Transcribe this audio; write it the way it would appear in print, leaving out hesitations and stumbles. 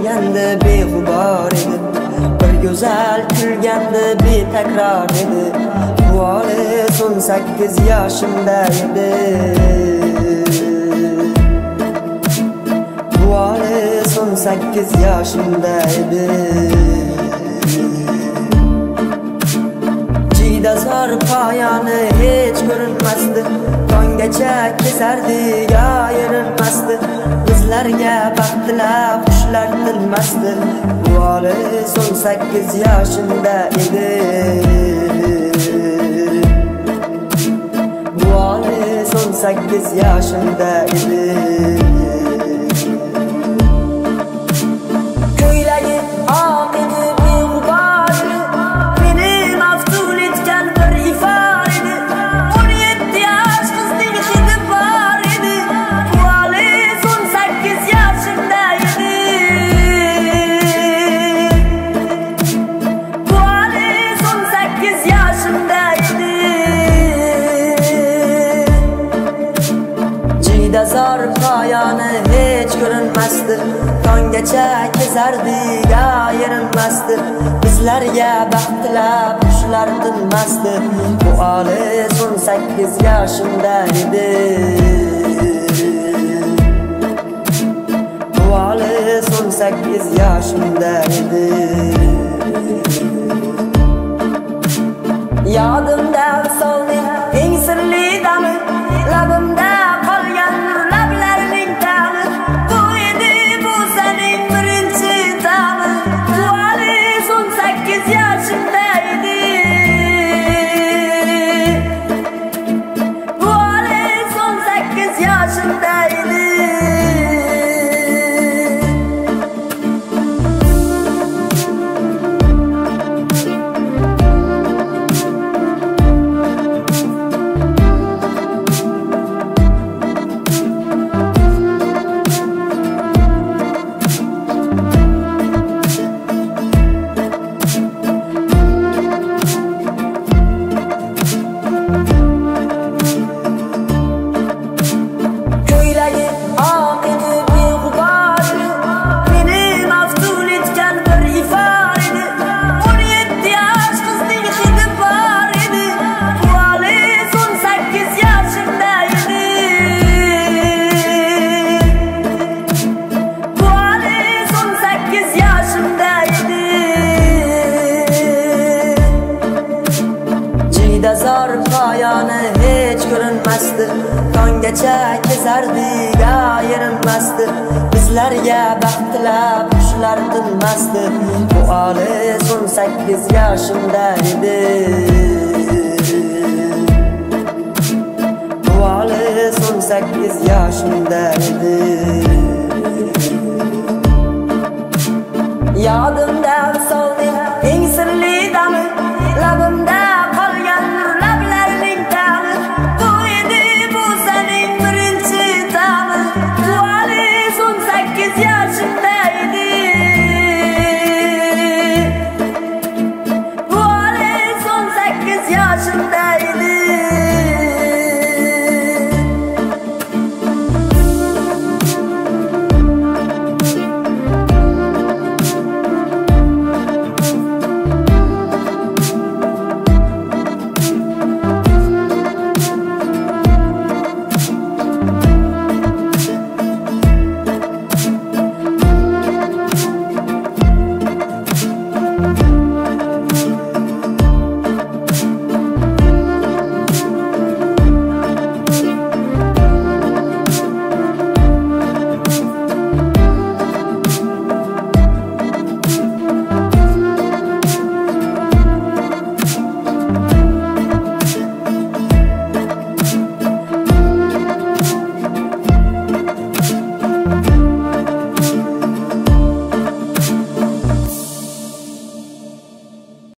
sevganda beg'ubor edi, bir go'zal kulganda betakror edi. Bu olis 18 yoshimda edi. Bu olis 18 yoshimda edi. Jidazor poyoni hech ko'rinmasdi, tonggacha kesardi yoyilmasdi. Bizlarga baxtlar qushlar tilmasdi. Bu olis 18 yoshimda edi. Bu olis 18 yoshimda edi. Ko'ylagi oq edi, beg'ubor edi, meni maftun etgan bir ifor edi. 17 yosh qizning hidi bor edi. Bu olis 18 yoshimda edi. Bu olis 18 yoshimda edi. Jidazor poyoni hech ko'rinmasdi, tonggacha kezardi yoyilmasdi. Bizlarga baxtlar qushlar tinmasdi. Bu olis 18 yoshimda edi. Bu olis 18 yoshimda edi. Yodimda visolning eng sirli dami, labimda qolgan lablarning ta'mi. Bu edi bu sening birinchi ta'mi. Bu olis 18 yoshimda edi. Bu olis 18 yoshimda edi. Ko'ylagi oq edi, beg'ubor edi, meni maftun etgan bir ifor edi. 17 yosh qizning hidi bor edi. Bu olis 18 yoshimda edi. Bu olis 18 yoshimda edi. Jidazor poyoni hech ko'rinmasdi, tonggacha kezardi yoyilmasdi. Bizlarga baxtlar qushlar tinmasdi. Bu olis 18 yoshimda edi. Bu olis 18 yoshimda edi. Yodimda